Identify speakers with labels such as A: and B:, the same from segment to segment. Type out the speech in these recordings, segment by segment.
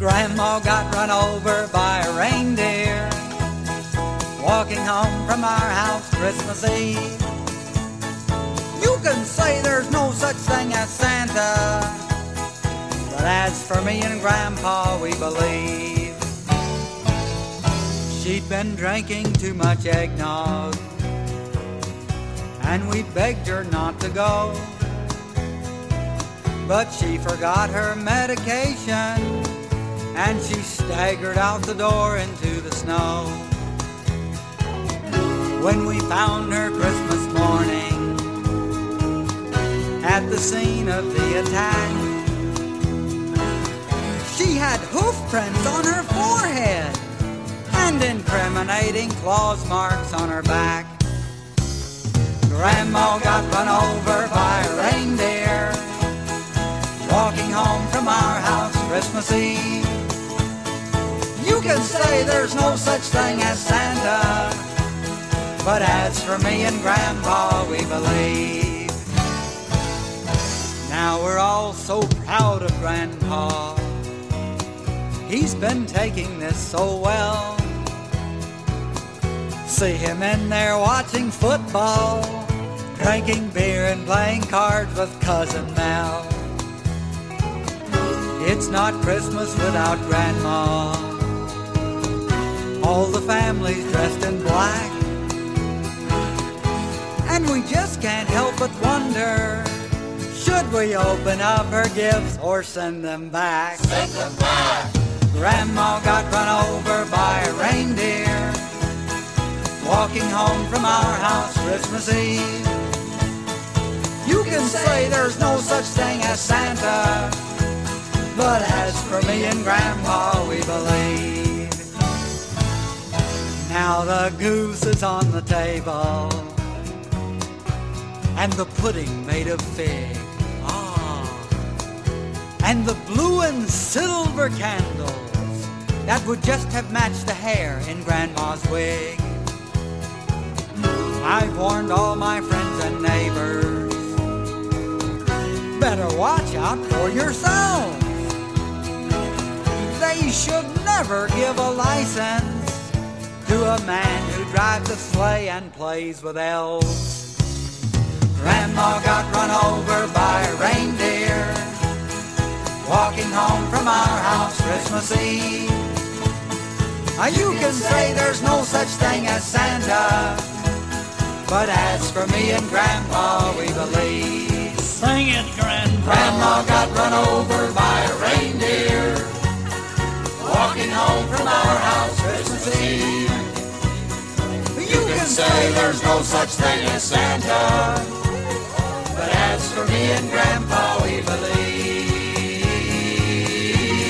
A: Grandma got run over by a reindeer walking home from our house Christmas Eve. You can say there's no such thing as Santa, but as for me and Grandpa, we believe. She'd been drinking too much eggnog, and we begged her not to go. But she forgot her medication, and she staggered out the door into the snow. When we found her Christmas morning at the scene of the attack, she had hoof prints on her forehead and incriminating claws marks on her back. Grandma got run over by a reindeer walking home from our house Christmas Eve. You can say there's no such thing as Santa, but as for me and Grandpa, we believe. Now we're all so proud of Grandpa. He's been taking this so well. See him in there watching football, drinking beer and playing cards with Cousin Mel. It's not Christmas without Grandma. All the family's dressed in black, and we just can't help but wonder, should we open up her gifts or send them back?
B: Send them back.
A: Grandma got run over by a reindeer walking home from our house Christmas Eve. You can say there's no such thing as Santa, but as for me and Grandpa, we believe. Now the goose is on the table, and the pudding made of fig. And the blue and silver candles that would just have matched the hair in Grandma's wig. I've warned all my friends and neighbors, better watch out for yourselves. They should never give a license to a man who drives a sleigh and plays with elves. Grandma got run over by a reindeer walking home from our house Christmas Eve. You can say there's no such thing as Santa, but as for me and Grandpa, we believe.
C: Sing it, Grandpa.
B: Grandma got run over by a reindeer walking home from our house Christmas Eve.
A: You can say
B: there's no such thing as Santa, but as for me and Grandpa, we believe.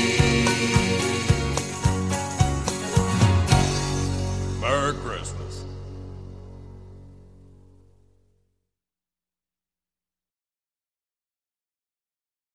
D: Merry Christmas.